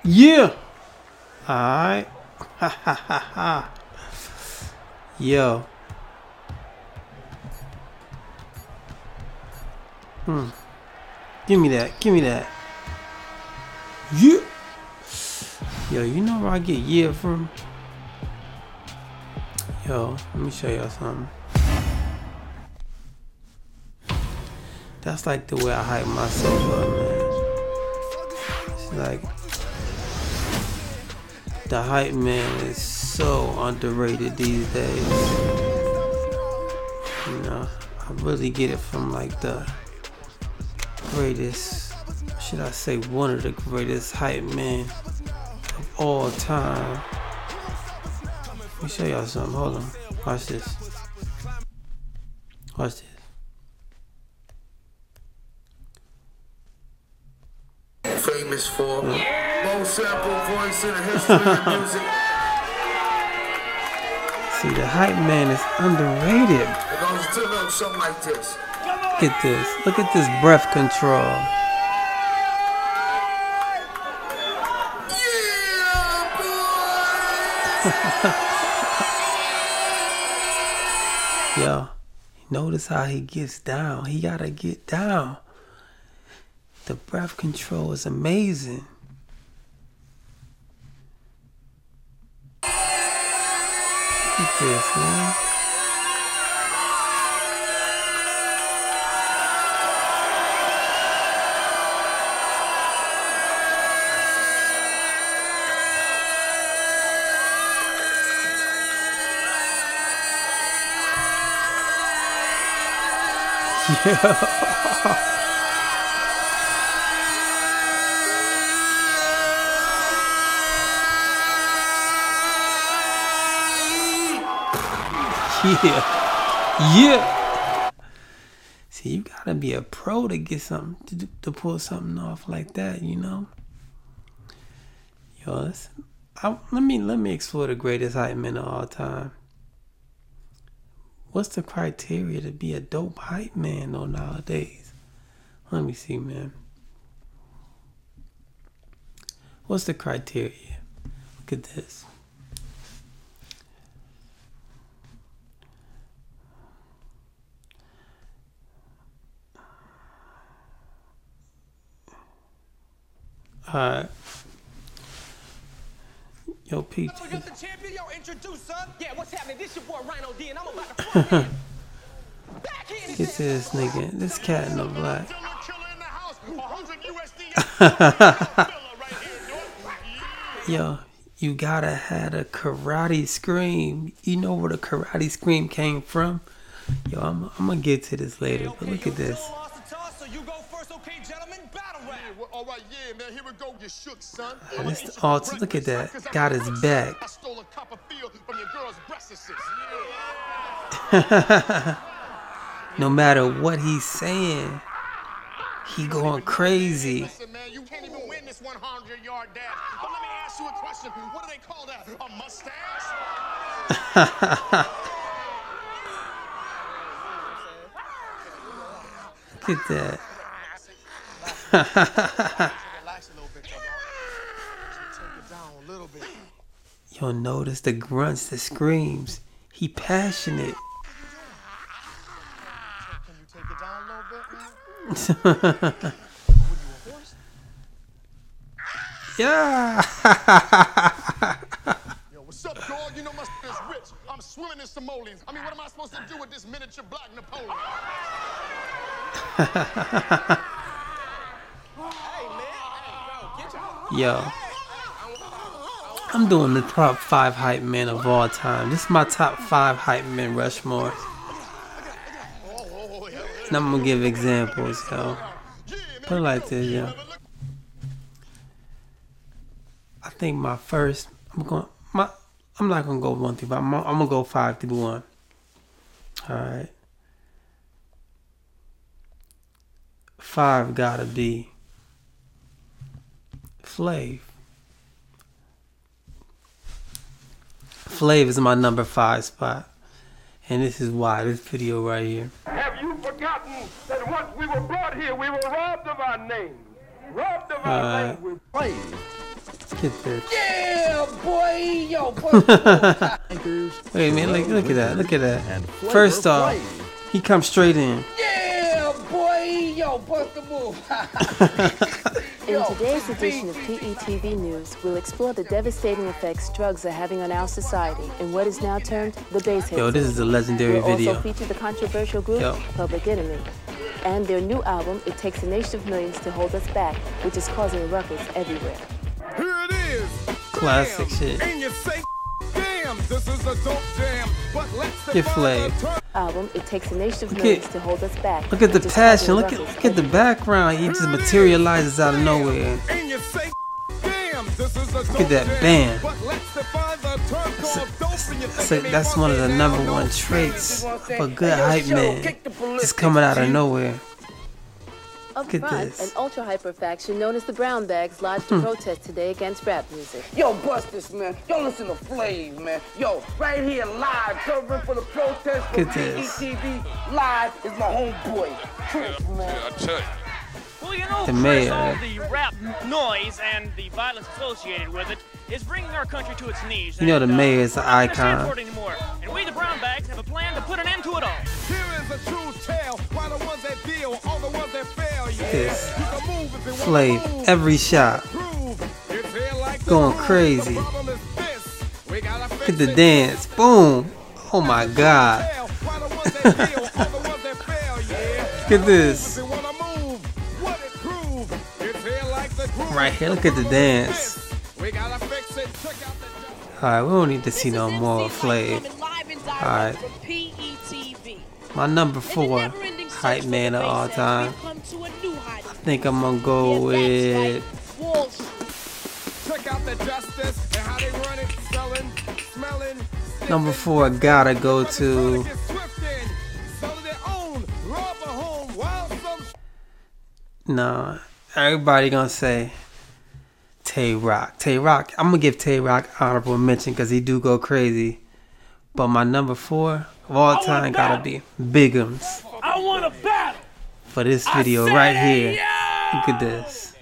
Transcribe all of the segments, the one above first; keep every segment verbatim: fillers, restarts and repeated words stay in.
Yeah. Alright. Ha ha ha ha. Yo. Hmm. Give me that. Give me that. Yeah. Yo, you know where I get yeah from? Yo, let me show y'all something. That's like the way I hype myself up, man. It's like the hype man is so underrated these days. You know, I really get it from like the greatest, should I say one of the greatest hype men of all time. Let me show y'all something. Hold on. Watch this. Watch this. Famous for most sample voice in the history of music. See, the hype man is underrated. It goes to look something like this. Look at this. Look at this breath control. Yeah, boy. Yo, notice how he gets down. He gotta get down. The breath control is amazing. Look at this, man. Yeah. Yeah, yeah. See, you gotta be a pro to get something to do, to pull something off like that, you know. Yo, let's, I, let me let me explore the greatest hype men of all time. What's the criteria to be a dope hype man though nowadays? Let me see, man. What's the criteria? Look at this. Alright. Yo, Pete. Get to this nigga. This cat in the black. Yo, you gotta have a karate scream. You know where the karate scream came from? Yo, I'm, I'm gonna get to this later, but look at this. All right, yeah, man, here we go. You shook, son. Uh, this alt, look at that. Got his back. I stole a copper field from your girl's breasts. No matter what he's saying, he going crazy. Listen, man, you can't even win this one hundred yard dash. But let me ask you a question. What do they call that? A mustache? Look at that. You'll notice the grunts, the screams. He passionate. Can you take it down a little bit, man? Yeah. Yo, what's up, dog? You know my shit is rich. I'm swimming in simoleons. I mean, what am I supposed to do with this miniature black Napoleon? Yo, I'm doing the top five hype men of all time. This is my top five hype men Rushmore. And I'm gonna give examples, yo. Put it like this, yo. I think my first, I'm going, my, I'm not gonna go one through five. I'm, I'm gonna go five through one. All right. Five gotta be Flav. Flav is my number five spot. And this is why, this video right here. Have you forgotten that once we were brought here, we were robbed of our name? Robbed of our Uh, language. Flav. Get this. Yeah, boy, yo, boy. Wait a minute, look, look at that, look at that. First off, he comes straight in. Yeah, boy, yo, bust the move. In today's edition of P E T V News, we'll explore the devastating effects drugs are having on our society in what is now termed the base hit. Yo, this is a legendary we'll video. also feature the controversial group Yo. Public Enemy and their new album, It Takes a Nation of Millions to Hold Us Back, which is causing a ruckus everywhere. Here it is. Classic Damn. shit. And you say, damn, this is a dope jam. But let's Get Flav. Album, It Takes a Nation of Look Millions at- to Hold Us Back. Look at the which is passion. causing a Look at ruckus look at the everywhere. background. He just materializes out of nowhere. And you say, damn, this is a Look at that dope band. jam. But let's define the term called dope, and you That's, think a, it that's ain't one of the funky number now, one don't traits of a good Hey, yo, hype show, man. kick the ballistic, Just coming out of G. nowhere. Up Look at front, this. an ultra-hyper faction known as the Brown Bags lodged a protest today against rap music. Yo, bust this, man. Yo, listen to Flav, man. Yo, right here live, covering for the protest for Look at P E this. T V live is my homeboy, Chris, man. I tell you. Well, you know, The Chris, mayor. all the rap noise and the violence associated with it is bringing our country to its knees. You know the and, uh, mayor is an we're not gonna stand icon. for it anymore. And we, the Brown Bags, have a plan to put an end to it all. Here is a true tale. Why the ones that deal, all the ones that fail, yeah. This. You can move if you wanna Flav, move. every shot. Prove. It's here like the Going groove. crazy. The problem is this. We gotta fix Look at the it. dance. Boom. Oh my God. Why the ones that deal, all the ones that fail, yeah. Look at this. If you wanna move, what it prove. It's here like the groove. Right here, look at the dance. We gotta fix it. Check out the Alright, we don't need to see no more Flav. Alright. My number four hype man of all time. I think I'm gonna go with check out the justice and how they run it, selling, smelling. number four. Gotta go to nah. Everybody gonna say Tay Rock. Tay Rock. I'm gonna give Tay Rock honorable mention because he do go crazy. But my number four of all time gotta be Bigums. I want a battle. For this video right here. Look at this.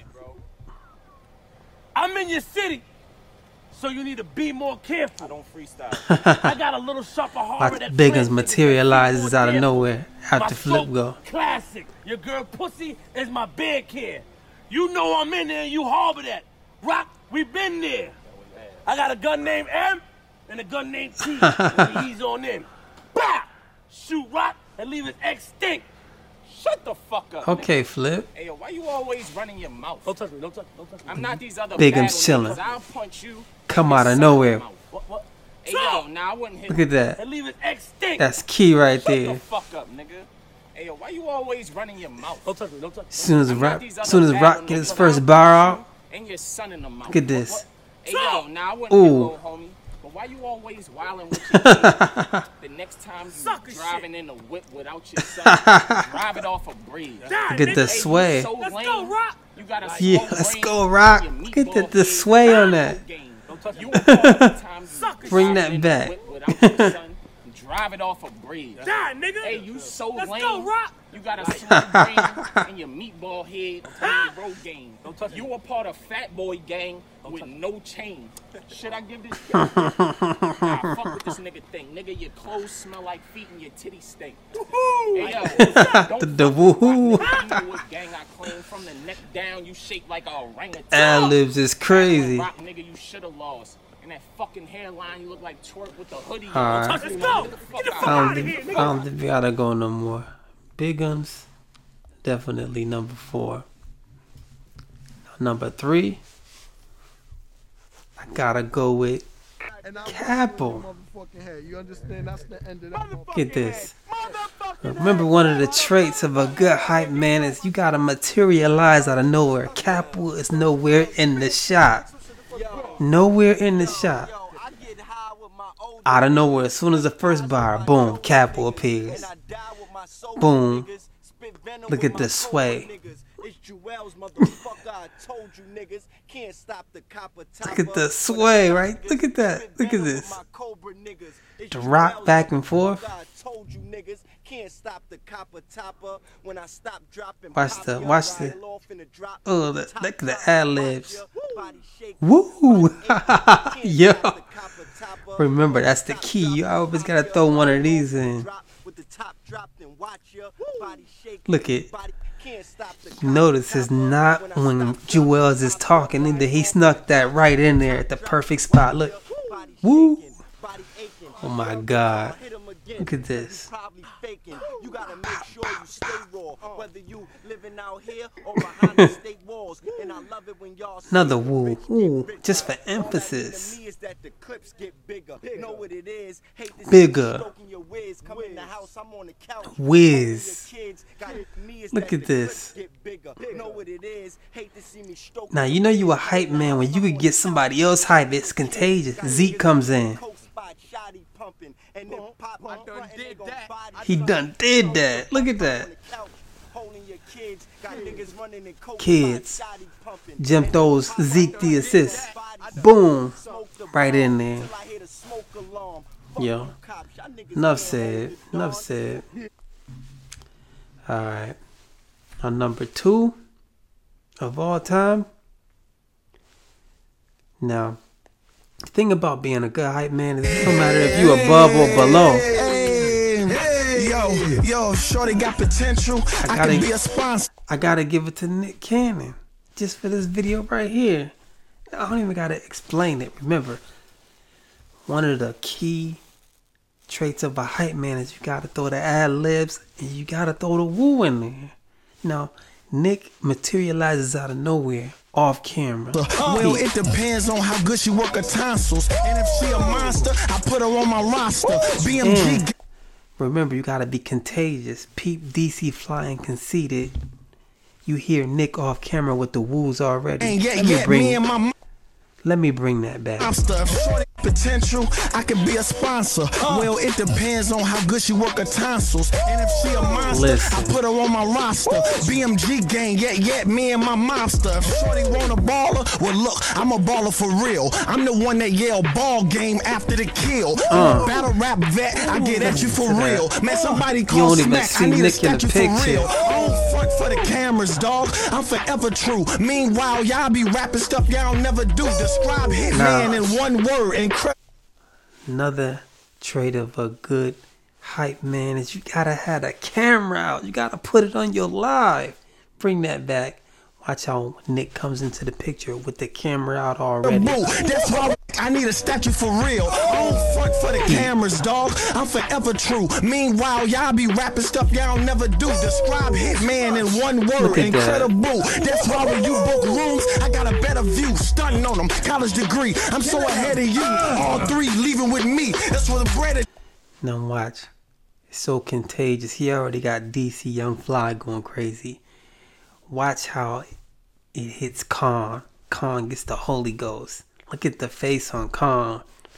I'm in your city, so you need to be more careful. I don't freestyle. I got a little sharper Watch horror that Bigums plans materializes out of niggas. nowhere My after Flip folk go. Classic. Your girl pussy is my bed care. You know I'm in there and you harbor that. Rock, we been there. I got a gun named M and a gun named T. And he's on them. Bah! Shoot Rock and leave it extinct. Shut the fuck up. Okay, Flip. Hey, yo, why you always running your mouth? Don't touch me, don't touch me, don't touch me. I'm not these other Bigums battle chilling. niggas. I'll punch you. Come and out of suck nowhere. your mouth. What, what? Hey, yo, nah, I wouldn't hit Look at that. And leave it extinct. That's key right Shut the there. fuck up, nigga. Hey, yo, why you always running your mouth? Don't touch me, don't touch me. As soon as I'm not Rock, these as other soon as battle Rock gets his niggas. first I'll bar punch out, you and your son in the mouth. look at this. What, what? Hey, yo, nah, I wouldn't Ooh. hit little homie. But why you always wildin' with your kid? The next time you Sucker driving shit. in a whip without your son, drive it off a breeze. Die, Look at nigga. the Hey, you sway. so Let's lame. go, Rock. You got a Yeah, slow let's brain, go, Rock. your Look at the, meatball the head, sway on that. game. Don't touch me. You a part of the time you Sucker Bring driving that in a back. whip without your son, drive it off a breeze. Die, nigga. Hey, you so Let's lame. go, Rock. You got a slow brain and your meatball head on your road game. Don't touch You me. a part of Fat Boy gang with no chain. Should I give this kid? Nah, fuck what this nigga think. Nigga, your clothes smell like feet and your titties stink. Hey, yo, don't The, the fuck with my woohoo. nigga. You know what gang I claim from the neck down. You shaped like a orangutan. Ad libs is crazy. Rock, nigga, you should have lost. And that fucking hairline, you look like twerk with the hoodie. on. Alright. Let's go. Get the Get the fuck fuck I out. out don't, of here, think, I nigga. don't think we gotta go no more. Bigums, definitely number four. Number three, I gotta go with Capo. You understand? That's the end of that. Get this. Remember, one of the traits of a good hype man is you gotta materialize out of nowhere. Capo is nowhere in the shot. Nowhere in the shot. Out of nowhere, as soon as the first bar, boom, Capo appears. Boom. Look at the sway. Look at the sway, right? Look at that. Look at this. The rock back and forth. Watch the, watch the. Oh, the, look at the ad libs. Woo! Yo. Remember, that's the key. You always gotta throw one of these in. Look it. Notice it's not when Jewels is talking either. He snuck that right in there at the perfect spot. Look. Woo! Oh my God. Look at this. Another woo. Woo. Just for emphasis. Bigger. Whiz. Look at this. Now you know you a hype man when you could get somebody else hype. It's contagious. Zeke comes in. He done did that. Look at that. Kids. Jim throws Zeke the assist. Boom. Right in there. Yo. Enough said. Enough said. Alright. On number two of all time. Now, the thing about being a good hype man is no matter if you above or below. Yo, yo, shorty got potential. I, I gotta be a sponsor. I gotta give it to Nick Cannon just for this video right here. I don't even gotta explain it. Remember, one of the key traits of a hype man is you gotta throw the ad libs and you gotta throw the woo in there. Now, Nick materializes out of nowhere. Off camera. Well, it depends on how good she work her tonsils. And if she a monster, I put her on my roster. B M G. And remember, you gotta be contagious. Peep D C flying conceited. You hear Nick off camera with the woos already. And yeah, let, me yeah, bring, me and my let me bring that back. I'm stuff. Potential, I could be a sponsor. Uh, well, it depends on how good she work her tonsils. And if she a monster, Listen. I put her on my roster. B M G gang, yeah, yeah, me and my mobster. If shorty want a baller, well, look, I'm a baller for real. I'm the one that yell ball game after the kill. Uh. I'm a battle rap vet, I get at you for real. Man, somebody call smack, I need a statue for real. I don't front for the cameras, dog. I'm forever true. Meanwhile, y'all be rapping stuff y'all never do. Describe Hitman nah. in one word and another trait of a good hype man is you gotta have the camera out. You gotta put it on your live. Bring that back. Watch how Nick comes into the picture with the camera out already. That's why I need a statue for real. I don't front for the cameras, dog. I'm forever true. Meanwhile, y'all be rapping stuff y'all never do. Describe Hitman in one word. Incredible. That. That's why when you book rooms, I got a better view. Stunting on them. College degree. I'm so ahead of you. All three leaving with me. That's where the bread is. Now watch. It's so contagious. He already got D C Young Fly going crazy. Watch how it hits Khan. Khan gets the Holy Ghost. Look at the face on Khan.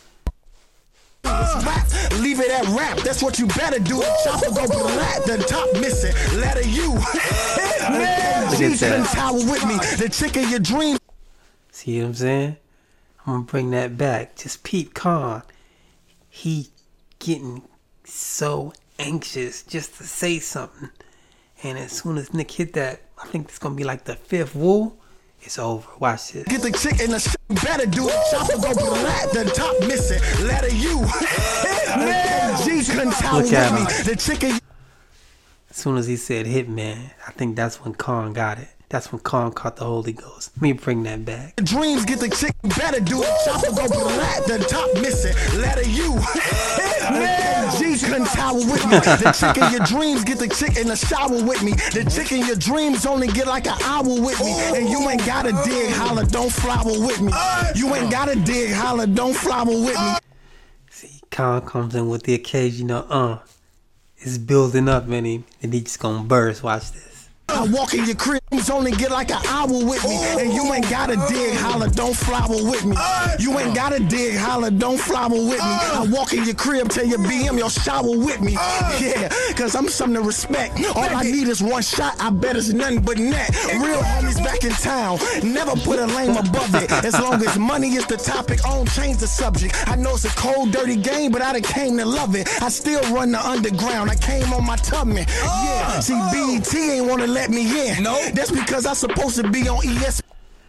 Rap, leave it at rap. That's what you better do. Chopper go black. The top missing. Letter U. Man, look at that. Tower with me. The chick of your dreams. See what I'm saying? I'm gonna bring that back. Just peep Khan. He getting so anxious just to say something. And as soon as Nick hit that, I think it's gonna be like the fifth woo. It's over. Watch this. Get the chick in the sh better do it. Chopper go black. The top missing. Letter U. Man, G couldn't tell with me. The chick. As soon as he said Hitman, I think that's when Khan got it. That's when Khan caught the Holy Ghost. Let me bring that back. Dreams get the chick better do it. Chopper go black. The top missing. Letter U. Man, G couldn't tower with me. The chick in your dreams get the chick in the shower with me. The chick in your dreams only get like an hour with me. And you ain't gotta dig, holler, don't flower with me. You ain't gotta dig, holler, don't flower with me. See, Khan comes in with the occasional, uh, it's building up in him, and he just gonna burst. Watch this. I walk in your crib, only get like an hour with me. And you ain't gotta dig, holler, don't flower with me. You ain't gotta dig, holler, don't flower with me. I walk in your crib, tell your B M, you'll shower with me. Yeah, cause I'm something to respect. All I need is one shot, I bet it's nothing but net. Real homies back in town, never put a lame above it. As long as money is the topic, I don't change the subject. I know it's a cold, dirty game, but I done came to love it. I still run the underground, I came on my Tubman. Yeah, see, B E T ain't wanna let me in. No, that's because I'm supposed to be on E S P N.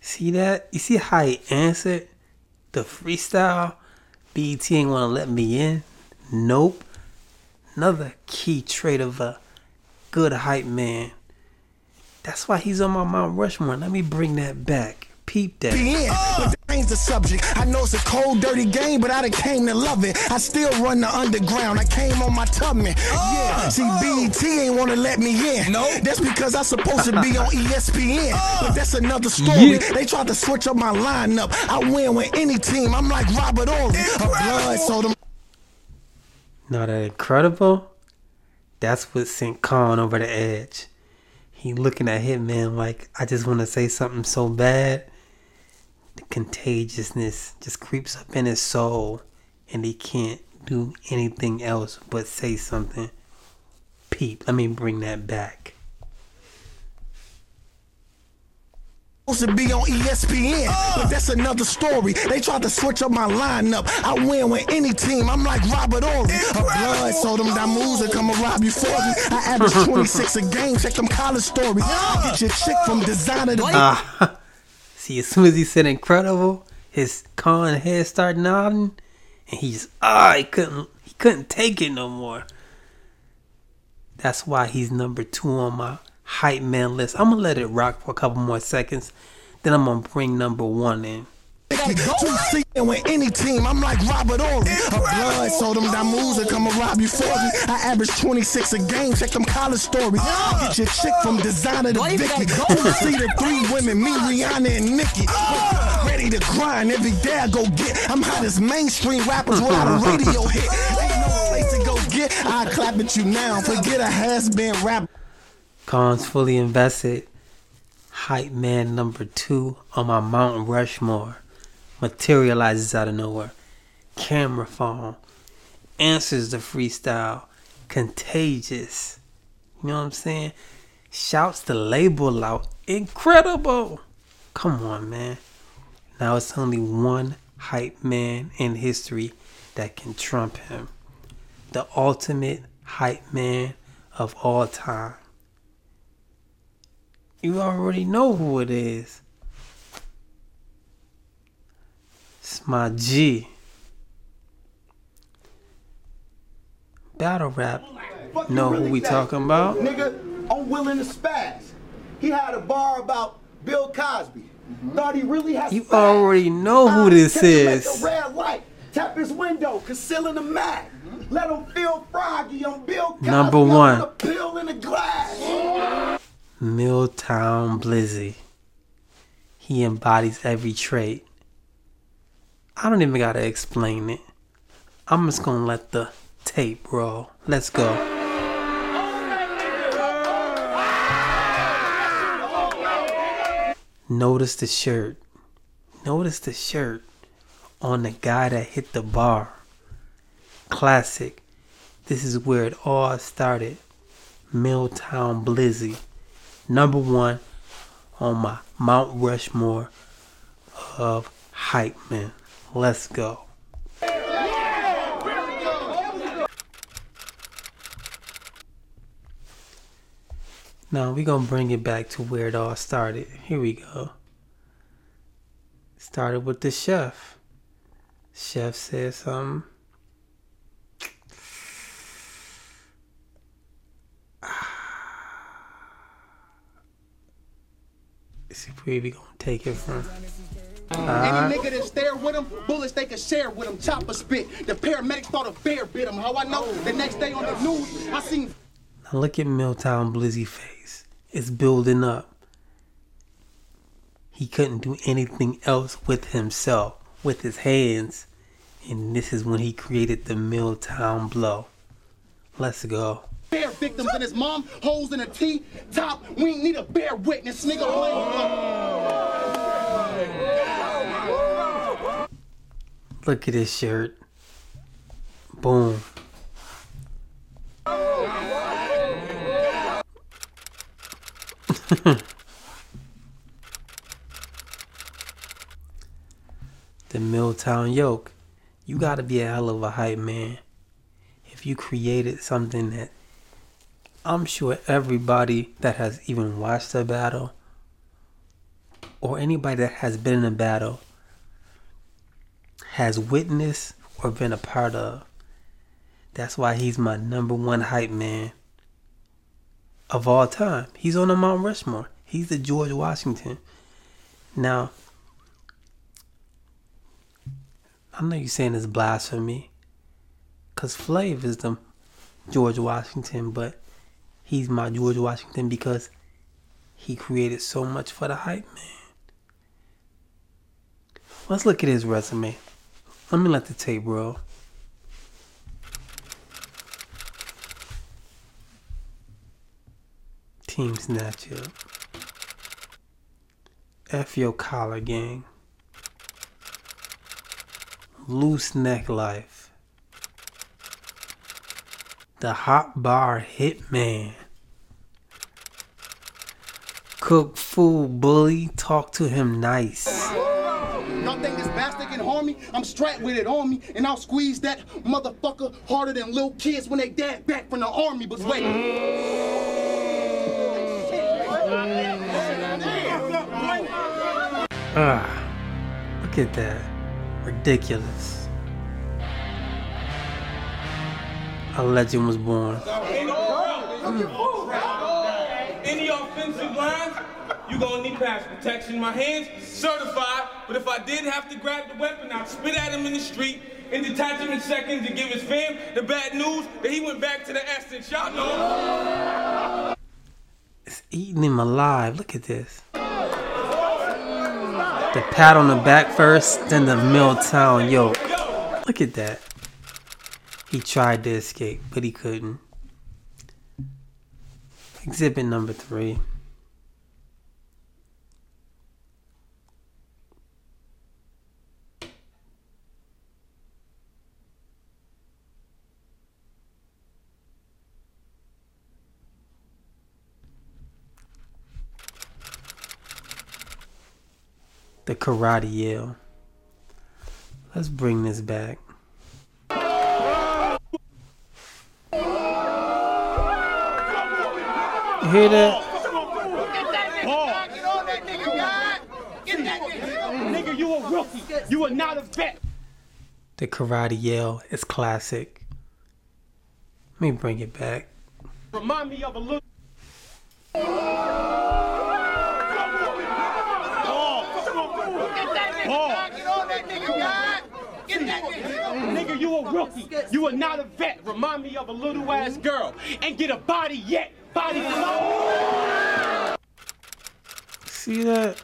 See that? You see how he answered the freestyle? B E T ain't want to let me in. Nope. Another key trait of a good hype man. That's why he's on my Mount Rushmore. Let me bring that back. Peep that. But that ain't the subject. I know it's a cold, dirty game, but I done came to love it. I still run the underground. I came on my Tubman. Yeah, see, B E T ain't want to let me in. No, that's because I'm supposed to be on E S P N. But that's another story. Yeah. They tried to switch up my lineup. I win with any team. I'm like Robert Ory. A blood, so them. Not that incredible? That's what sent Khan over the edge. He looking at Hitman like, I just want to say something so bad. The contagiousness just creeps up in his soul, and he can't do anything else but say something. Peep, let me bring that back. Supposed to be on E S P N, but that's another story. They tried to switch up my lineup. I win with any team. I'm like Robert Ory. A blood, so them Damus that come and rob you for me. I average twenty-six a game. Check them college stories. Get your chick from designer to. Uh, see, as soon as he said incredible, his Khan head started nodding, and he just ah, he couldn't he couldn't take it no more. That's why he's number two on my hype man list. I'm gonna let it rock for a couple more seconds, then I'm gonna bring number one in. Two C with any team, I'm like Robert Ory. A blood, so them Damus that come and rob you for me. I average twenty-six a game. Check them college stories. Get your chick from designer to Vicky. Two C to three women, me, Rihanna, and Nicki. Ready to grind every day I go get. I'm hot as mainstream rappers without a radio hit. Ain't no place to go get. I clap at you now. Forget a has-been rapper. Khan's fully invested. Hype man number two on my Mount Rushmore. Materializes out of nowhere. Camera phone. Answers the freestyle. Contagious. You know what I'm saying? Shouts the label out. Incredible. Come on, man. Now it's only one hype man in history that can trump him. The ultimate hype man of all time. You already know who it is. It's my G. Battle rap. Know who we talking about? Nigga, I'm willing to spaz. He had a bar about Bill Cosby. Mm-hmm. Thought he really had You spaz. Already know who this is. At the red light. Tap his window, concealing the mag. Mm-hmm. Let him feel froggy on Bill Cosby. Number one. A pill in a glass. Milltown Blizzy. He embodies every trait. I don't even gotta explain it. I'm just gonna let the tape roll. Let's go. Notice the shirt. Notice the shirt on the guy that hit the bar. Classic. This is where it all started. Milltown Blizzy. Number one on my Mount Rushmore of hype men. Let's go. Now we're gonna bring it back to where it all started. Here we go. Started with the chef. Chef said something. Let's see where we gonna take it from. Uh, Any nigga that's there with him, bullets they can share with him. Chopper spit. The paramedics thought a bear bit him. How I know? The next day on the news, I seen. Now look at Milltown Blizzy face. It's building up. He couldn't do anything else with himself, with his hands. And this is when he created the Milltown Blow. Let's go. Bear victims and his mom, holes in a T top. We ain't need a bear witness, nigga. Look at his shirt. Boom. The Milltown Yoke. You gotta be a hell of a hype man if you created something that I'm sure everybody that has even watched a battle or anybody that has been in a battle has witnessed or been a part of. That's why he's my number one hype man of all time. He's on the Mount Rushmore. He's the George Washington. Now, I know you're saying it's blasphemy, because Flav is the George Washington, but he's my George Washington because he created so much for the hype man. Let's look at his resume. Let me let the tape roll. Team Snatch Up. F Your Collar Gang. Loose Neck Life. The Hot Bar Hitman. Cook Food Bully. Talk to him nice. Y'all think this bastard can harm me? I'm strapped with it on me, and I'll squeeze that motherfucker harder than little kids when they dad back from the army was waiting. Ah, look at that. Ridiculous. A legend was born. Any offensive lines, you gonna need pass protection. My hands certified, but if I did have to grab the weapon, I'd spit at him in the street and detach him in seconds and give his fam the bad news that he went back to the essence. Y'all know. It's eating him alive. Look at this. The pat on the back first, then the Milltown yoke. Look at that. He tried to escape, but he couldn't. Exhibit number three. The Karate Yell. Let's bring this back. You hear that? Nigga, you a rookie. You are not a vet. The Karate Yell is classic. Let me bring it back. Remind me of a little. Nigga, you a rookie. You are not a vet. Remind me of a little ass girl. Ain't get a body yet. Body flow. See that?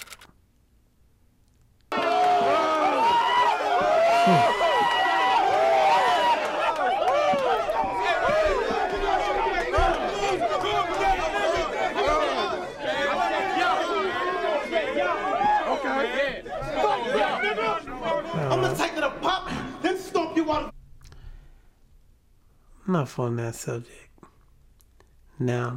I'm gonna take it a pop, then stomp you out. Enough on that subject. Now,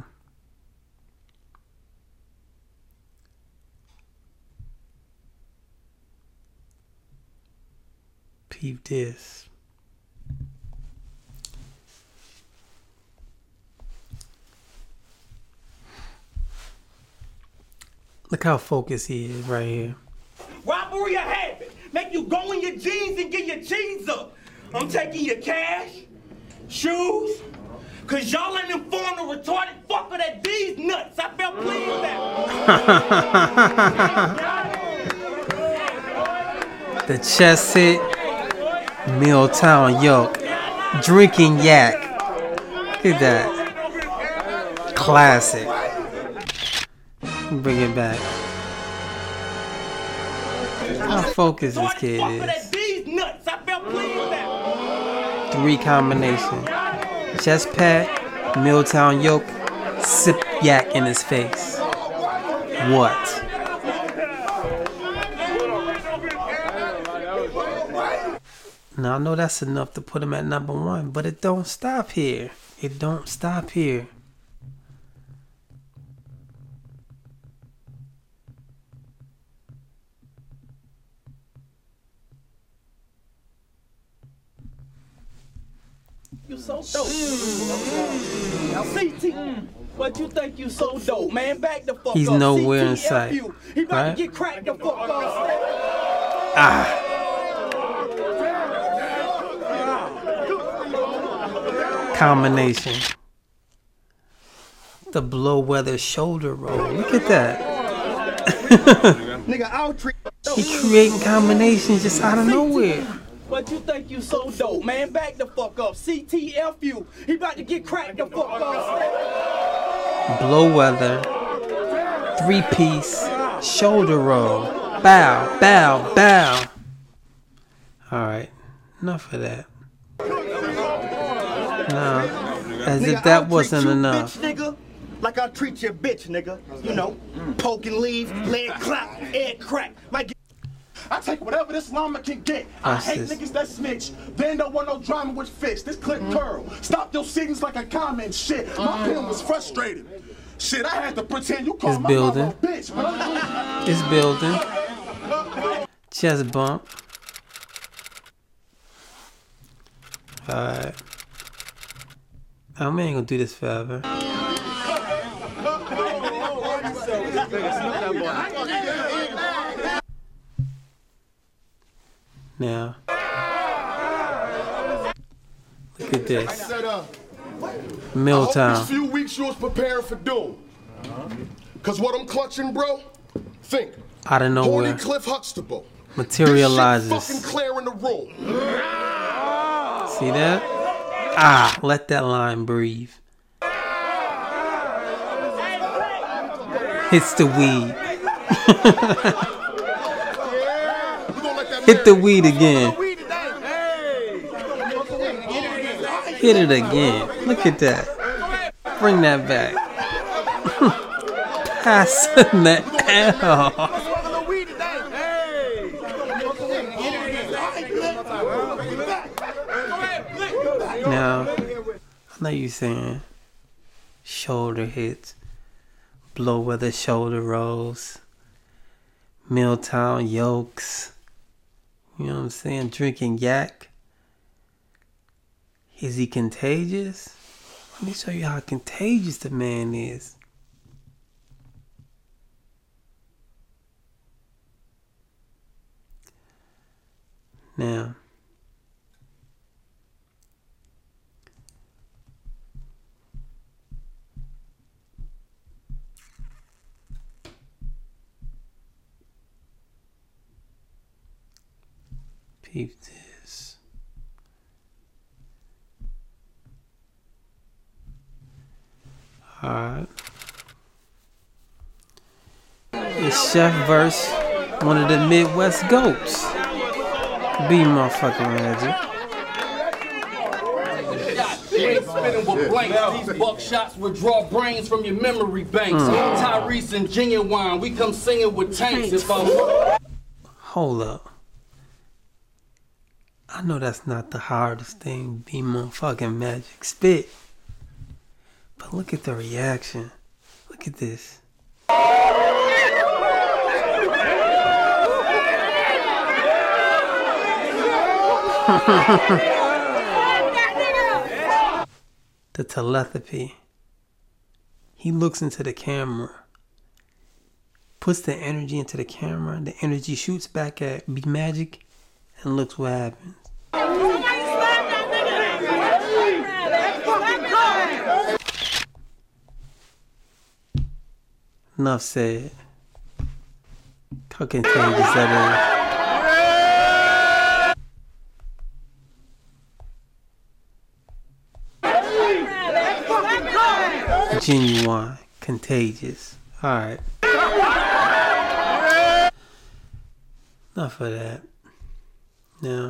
peep this. Look how focused he is right here. Robbery a habit. Make you go in your jeans and get your jeans up. I'm taking your cash, shoes, cause y'all ain't informed the retarded fucker that these nuts. I felt pleased that. The chest hit, Milltown yoke, drinking yak. Look at that. Classic. Bring it back. How focused this kid is. Three combination. Chest pat, Milltown yoke, sip yak in his face. What? Now I know that's enough to put him at number one, but it don't stop here. It don't stop here. You so dope. Mm. C T. Mm. But you think you so dope, man? Back the fuck He's up. nowhere in C T F U. sight, He about right? to get cracked the fuck off. Ah. Combination. The blow weather shoulder roll. Look at that. Nigga, I'll treat. He creating combinations just out of nowhere. But you think you so dope, man? Back the fuck up. C T F U. He about to get cracked the fuck off. Blow weather. Three piece. Shoulder roll. Bow. Bow. Bow. Alright. Enough of that. No. As Nigga, if that I'll wasn't treat you, enough. Bitch, nigga, like I treat your bitch, nigga. You know, poke and leave, leg clap, head crack. Might get I take whatever this llama can get. I Watch hate this. niggas that snitch. They don't want no drama with fish. This clip curl. Stop your signals like a comment shit. My pen was frustrated. Shit, I had to pretend you called It's my building. mama a bitch, bro. It's building. Chest bump. Alright. Oh, we ain't gonna do this forever. Now, look at this. Milltown. I hope these few weeks you was preparing for doom. Cause what I'm clutching, bro, think. Out of nowhere. Horny Cliff Huxtable. Materializes. This shit fucking clear in the room. See that? Ah, let that line breathe. Hits the weed. Hit the weed again. Hit it again. Look at that. Bring that back. Passing the L. Now, I know you saying shoulder hits, blow weather shoulder rolls, Milltown yokes, you know what I'm saying, drinking yak. Is he contagious? Let me show you how contagious the man is. Now, peep this. Alright. It's Chef verse one of the Midwest goats. Be motherfucking magic. Ain't spitting with blanks. These buckshots withdraw brains from your memory banks. Mm. Tyrese and Genuine, we come singing with tanks. If I Hold up. I know that's not the hardest thing, be motherfucking magic spit. But look at the reaction. Look at this. The telepathy. He looks into the camera, puts the energy into the camera, the energy shoots back at B Magic, and looks what happens. Enough said. How contagious that is. Genuine, contagious. Alright. Enough of that. Now,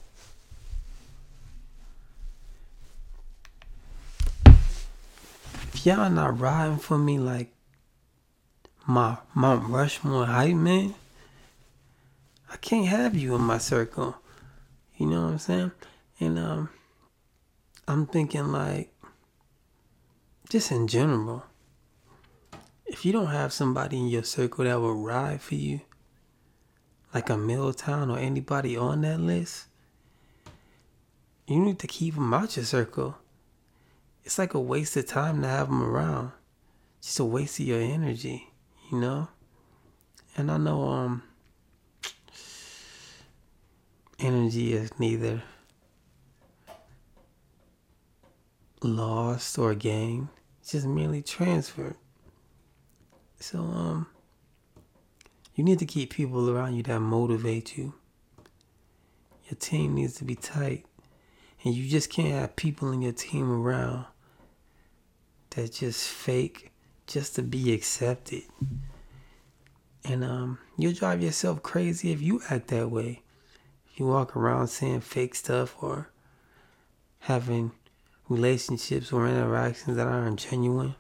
if y'all not riding for me like my Mount Rushmore hype man, I can't have you in my circle. You know what I'm saying? And um, I'm thinking like, just in general, if you don't have somebody in your circle that will ride for you, like a Milltown or anybody on that list, you need to keep them out your circle. It's like a waste of time to have them around. just a waste of your energy, you know? And I know um energy is neither lost or gained. It's just merely transferred. So um you need to keep people around you that motivate you. Your team needs to be tight. And you just can't have people in your team around that just fake just to be accepted. And um, you'll drive yourself crazy if you act that way. If you walk around saying fake stuff or having relationships or interactions that aren't genuine.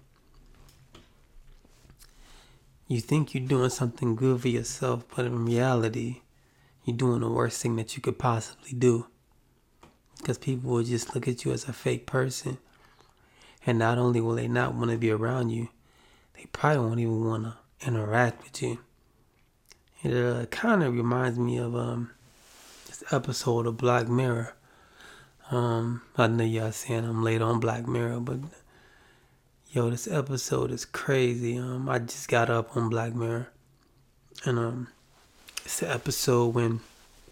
You think you're doing something good for yourself, but in reality, you're doing the worst thing that you could possibly do. Because people will just look at you as a fake person. And not only will they not want to be around you, they probably won't even want to interact with you. It uh, kind of reminds me of um, this episode of Black Mirror. Um, I know y'all saying I'm late on Black Mirror, but yo, this episode is crazy. Um, I just got up on Black Mirror. And um, it's the episode when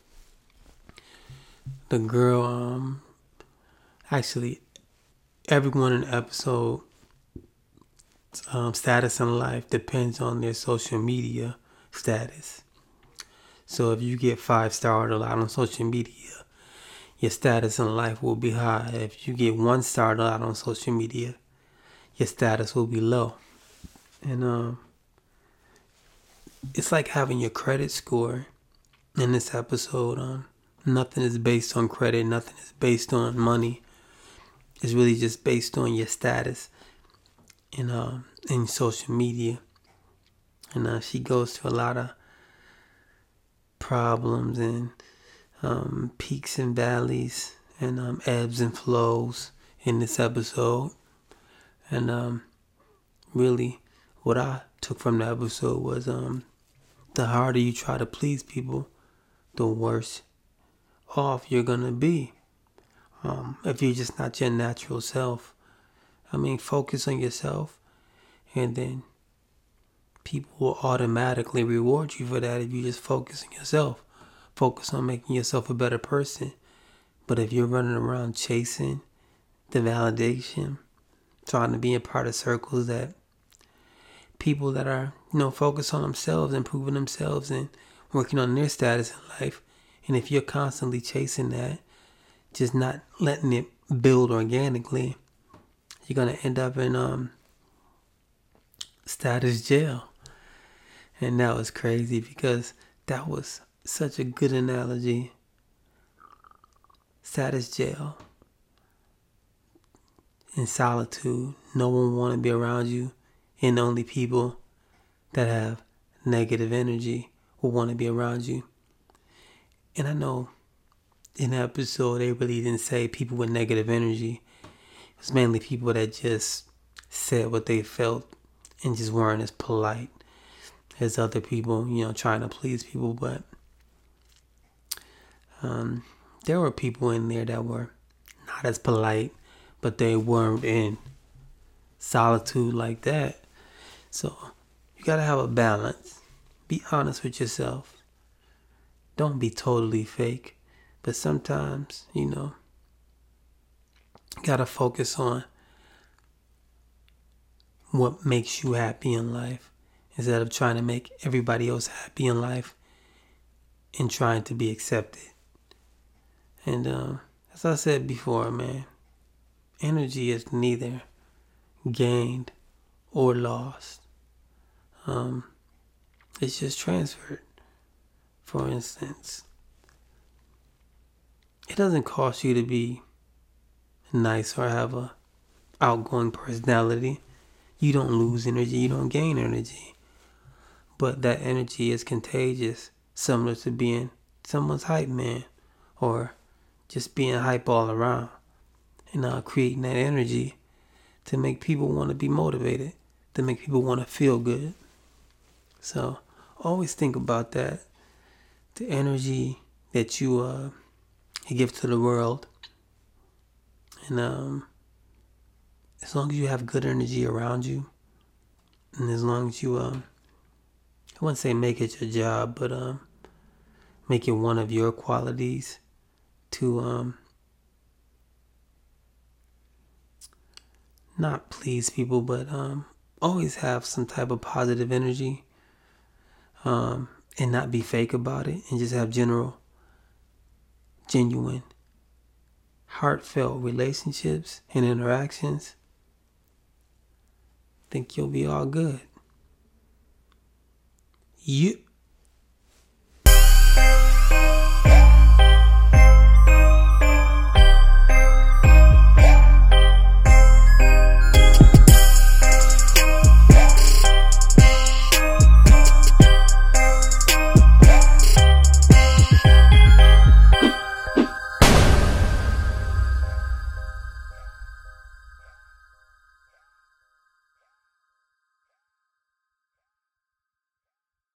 the girl, um, actually, everyone in the episode um, status in life depends on their social media status. So if you get five stars a lot on social media, your status in life will be high. If you get one star a lot on social media, your status will be low. And um, it's like having your credit score in this episode. Um, nothing is based on credit. Nothing is based on money. It's really just based on your status in uh, in social media. And uh, she goes through a lot of problems and um, peaks and valleys and um, ebbs and flows in this episode. And um, really, what I took from the episode was um, the harder you try to please people, the worse off you're gonna be. Um, if you're just not your natural self. I mean, focus on yourself, and then people will automatically reward you for that if you just focus on yourself. Focus on making yourself a better person. But if you're running around chasing the validation, trying to be a part of circles that people that are, you know, focused on themselves, improving themselves and working on their status in life, and if you're constantly chasing that, just not letting it build organically, you're going to end up in um status jail. And that was crazy because that was such a good analogy. Status jail. In solitude, no one want to be around you, and only people that have negative energy will want to be around you. And I know in the episode, they really didn't say people with negative energy. It was mainly people that just said what they felt and just weren't as polite as other people, you know, trying to please people. But um, there were people in there that were not as polite, but they weren't in solitude like that. So you gotta have a balance. Be honest with yourself. Don't be totally fake. But sometimes, you know, you gotta focus on what makes you happy in life instead of trying to make everybody else happy in life and trying to be accepted. And um, as I said before, man, energy is neither gained or lost. Um, it's just transferred. For instance, it doesn't cost you to be nice or have a outgoing personality. You don't lose energy, you don't gain energy. But that energy is contagious, similar to being someone's hype man or just being hype all around. And uh, creating that energy to make people want to be motivated, to make people want to feel good. So always think about that. The energy that you uh, you give to the world. And um, as long as you have good energy around you, And as long as you, um, I wouldn't say make it your job, but um, make it one of your qualities to um, not please people, but um, always have some type of positive energy, um, and not be fake about it, and just have general, genuine, heartfelt relationships and interactions. Think you'll be all good. Yep.